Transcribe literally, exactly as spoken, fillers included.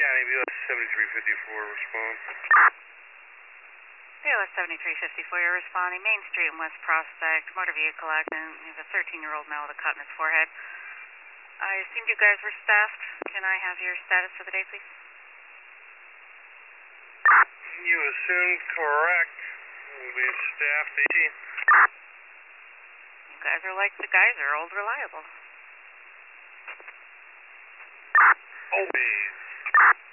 County, B O S seventy-three fifty-four, respond. B O S seventy-three fifty-four, you're responding. Main Street in West Prospect, motor vehicle accident. He has a thirteen-year-old male with a cut in his forehead. I assumed you guys were staffed. Can I have your status for the day, please? You assumed correct. We staffed eighteen. You guys are like the geyser, old reliable. Always.